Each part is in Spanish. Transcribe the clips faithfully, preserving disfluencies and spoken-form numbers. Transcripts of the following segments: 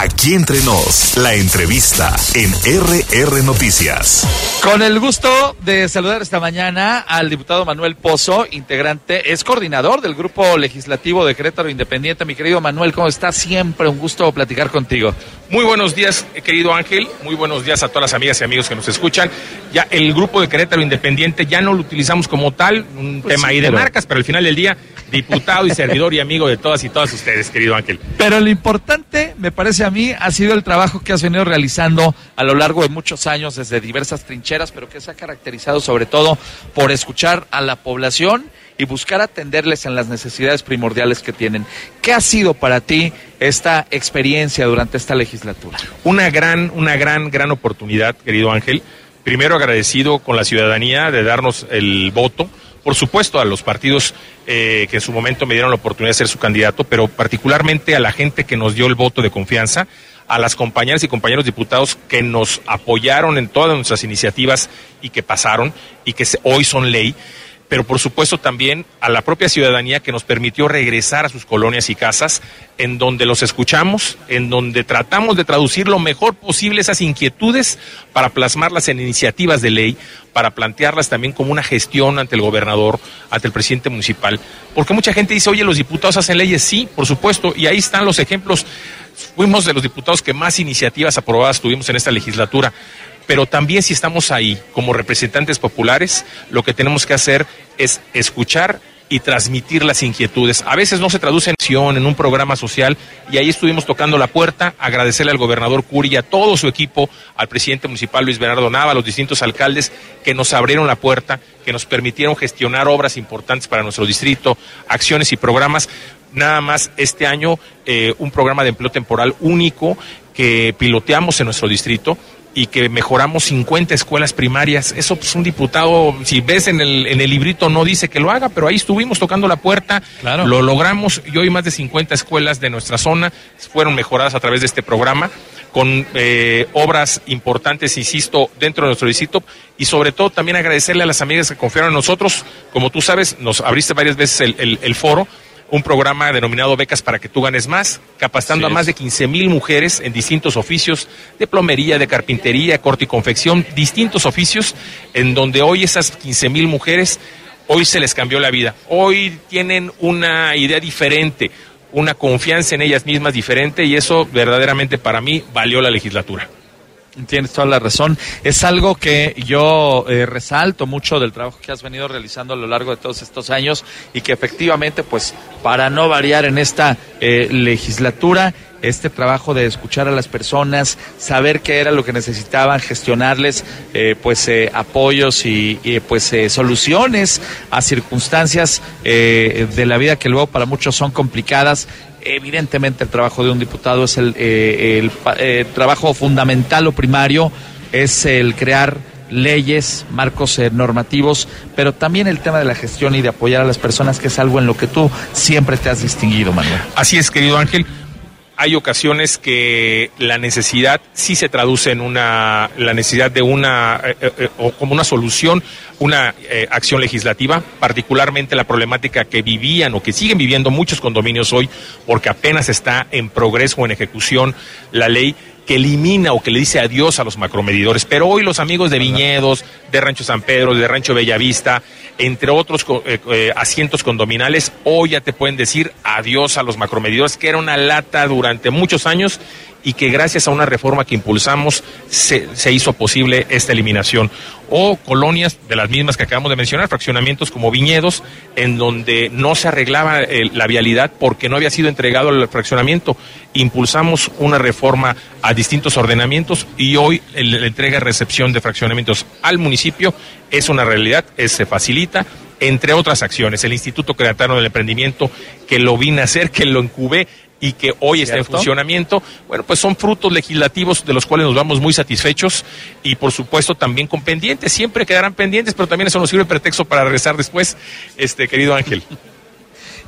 Aquí Entre Nos, la entrevista en R R Noticias. Con el gusto de saludar esta mañana al diputado Manuel Pozo, integrante, es coordinador del Grupo Legislativo de Querétaro Independiente. Mi querido Manuel, ¿cómo estás? Siempre un gusto platicar contigo. Muy buenos días, querido Ángel. Muy buenos días a todas las amigas y amigos que nos escuchan. Ya el Grupo de Querétaro Independiente ya no lo utilizamos como tal, un pues tema sí, ahí de pero... marcas, pero al final del día, diputado y servidor y amigo de todas y todas ustedes, querido Ángel. Pero lo importante, me parece a mí, ha sido el trabajo que has venido realizando a lo largo de muchos años desde diversas trincheras, pero que se ha caracterizado sobre todo por escuchar a la población y buscar atenderles en las necesidades primordiales que tienen. ¿Qué ha sido para ti esta experiencia durante esta legislatura? Una gran, una gran, gran oportunidad, querido Ángel. Primero agradecido con la ciudadanía de darnos el voto. Por supuesto a los partidos eh, que en su momento me dieron la oportunidad de ser su candidato, pero particularmente a la gente que nos dio el voto de confianza, a las compañeras y compañeros diputados que nos apoyaron en todas nuestras iniciativas y que pasaron y que hoy son ley, pero por supuesto también a la propia ciudadanía que nos permitió regresar a sus colonias y casas, en donde los escuchamos, en donde tratamos de traducir lo mejor posible esas inquietudes para plasmarlas en iniciativas de ley, para plantearlas también como una gestión ante el gobernador, ante el presidente municipal, porque mucha gente dice, oye, los diputados hacen leyes, sí, por supuesto, y ahí están los ejemplos. Fuimos de los diputados que más iniciativas aprobadas tuvimos en esta legislatura, pero también si estamos ahí como representantes populares, lo que tenemos que hacer es escuchar y transmitir las inquietudes. A veces no se traduce en acción, en un programa social, y ahí estuvimos tocando la puerta, agradecerle al gobernador Curi y a todo su equipo, al presidente municipal Luis Bernardo Nava, a los distintos alcaldes que nos abrieron la puerta, que nos permitieron gestionar obras importantes para nuestro distrito, acciones y programas. Nada más este año eh, un programa de empleo temporal único que piloteamos en nuestro distrito y que mejoramos cincuenta escuelas primarias. Eso pues un diputado, si ves en el en el librito no dice que lo haga, pero ahí estuvimos tocando la puerta, claro. Lo logramos y hoy más de cincuenta escuelas de nuestra zona fueron mejoradas a través de este programa, con eh, obras importantes, insisto, dentro de nuestro distrito, y sobre todo también agradecerle a las amigas que confiaron en nosotros. Como tú sabes, nos abriste varias veces el, el, el foro, un programa denominado Becas para que tú ganes más, capacitando sí, a más de quince mil mujeres en distintos oficios, de plomería, de carpintería, corte y confección, distintos oficios, en donde hoy esas quince mil mujeres, hoy se les cambió la vida. Hoy tienen una idea diferente, una confianza en ellas mismas diferente, y eso verdaderamente para mí valió la legislatura. Tienes toda la razón. Es algo que yo eh, resalto mucho del trabajo que has venido realizando a lo largo de todos estos años y que efectivamente, pues, para no variar en esta eh, legislatura, este trabajo de escuchar a las personas, saber qué era lo que necesitaban, gestionarles eh, pues eh, apoyos y, y pues eh, soluciones a circunstancias eh, de la vida que luego para muchos son complicadas. Evidentemente el trabajo de un diputado es el, eh, el eh, trabajo fundamental o primario, es el crear leyes, marcos eh, normativos, pero también el tema de la gestión y de apoyar a las personas, que es algo en lo que tú siempre te has distinguido, Manuel. Así es, querido Ángel. Hay ocasiones que la necesidad sí se traduce en una, la necesidad de una, eh, eh, o como una solución, una eh, acción legislativa, particularmente la problemática que vivían o que siguen viviendo muchos condominios hoy, porque apenas está en progreso o en ejecución la ley que elimina o que le dice adiós a los macromedidores. Pero hoy los amigos de Viñedos, de Rancho San Pedro, de Rancho Bellavista, entre otros eh, eh, asientos condominales, hoy ya te pueden decir adiós a los macromedidores, que era una lata durante muchos años y que gracias a una reforma que impulsamos se, se hizo posible esta eliminación. O colonias de las mismas que acabamos de mencionar, fraccionamientos como Viñedos, en donde no se arreglaba eh, la vialidad porque no había sido entregado el fraccionamiento. Impulsamos una reforma a distintos ordenamientos y hoy la entrega y recepción de fraccionamientos al municipio es una realidad, es, se facilita, entre otras acciones. El Instituto Queretano del Emprendimiento, que lo vine a hacer, que lo incubé y que hoy está ¿Cierto? en funcionamiento, bueno, pues son frutos legislativos de los cuales nos vamos muy satisfechos y por supuesto también con pendientes, siempre quedarán pendientes, pero también eso nos sirve de pretexto para regresar después, este querido Ángel.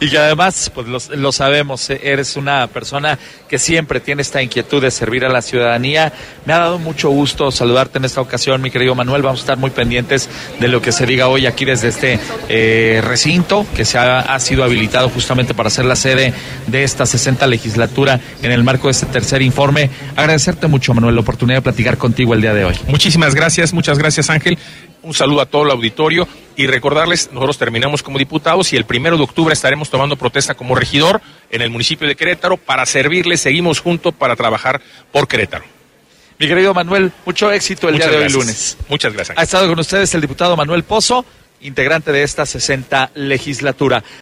y que además, pues lo, lo sabemos, eres una persona que siempre tiene esta inquietud de servir a la ciudadanía. Me ha dado mucho gusto saludarte en esta ocasión, mi querido Manuel. Vamos a estar muy pendientes de lo que se diga hoy aquí desde este eh, recinto que se ha, ha sido habilitado justamente para ser la sede de esta sesenta legislatura en el marco de este tercer informe. Agradecerte mucho, Manuel, la oportunidad de platicar contigo el día de hoy. Muchísimas gracias, muchas gracias, Ángel. Un saludo a todo el auditorio y recordarles, nosotros terminamos como diputados y el primero de octubre estaremos tomando protesta como regidor en el municipio de Querétaro para servirles, seguimos juntos para trabajar por Querétaro. Mi querido Manuel, mucho éxito el Muchas día de gracias. hoy lunes. Muchas gracias. Ha estado con ustedes el diputado Manuel Pozo, integrante de esta sesenta legislatura.